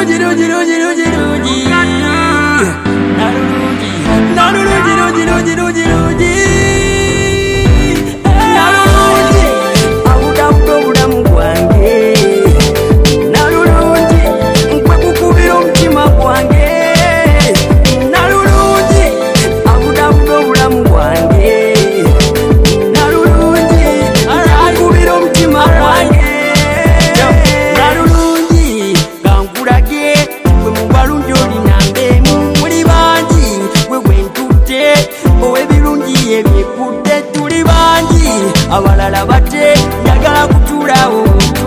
abalala bate njagala kutulawo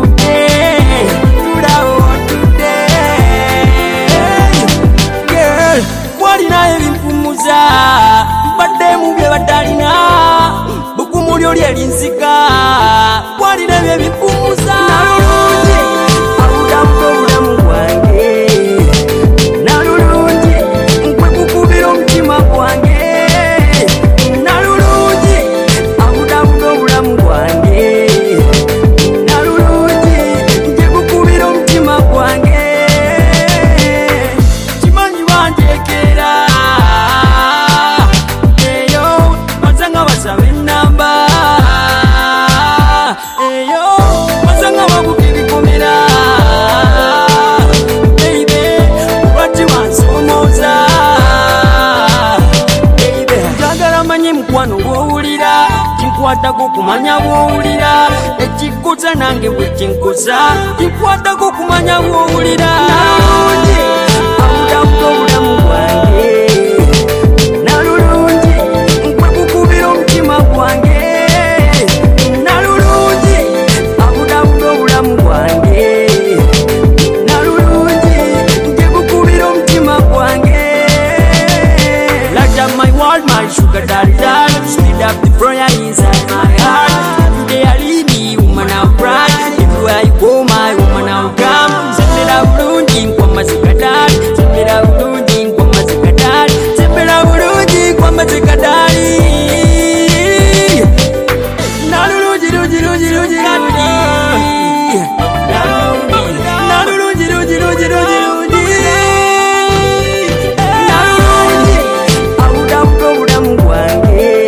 tudde girl walina ebimpumuza badde mu bye batalina bukumu lyo lyerinzika walina ebimpumuza nalulungi abudambuka obulamu bwange nalulungi nkwe kukubira omutima gwange Kinkwatako kumanya bw'owulira ekikuza nange bwe kinkuza kinkwatako kumanya bw'owulira nalungi abudambuka obulamu bwange nalulungi nkwe kukubira omutima gwange nalulungi abudambuka obulamu bwange nalulungi nkwe kukubira omutima gwange light up my world my sugar daddy speed up the fire inside my heart. Today I leave me, woman I'll cry. Everywhere you go, my woman I'll come. Sembera bulungi kwa mazikadari. Sembera bulungi kwa mazikadari. Sembera bulungi kwa mazikadari. Nalulungi lungi lungi lungi lungi. Nalulungi lungi lungi lungi lungi. Nalulungi abudambuka obulamu bwange.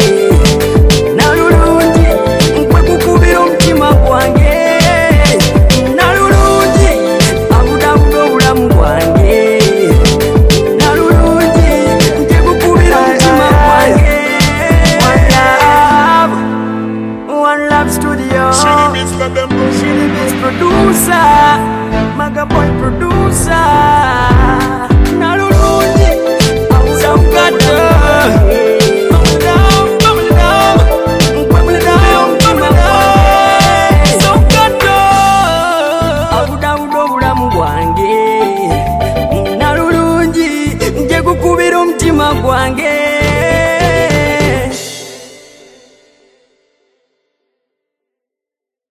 Maga boy producer nalulungi awuzamukadde abudawuda obulamu bwange nalulungi nje kukubira omutima gwange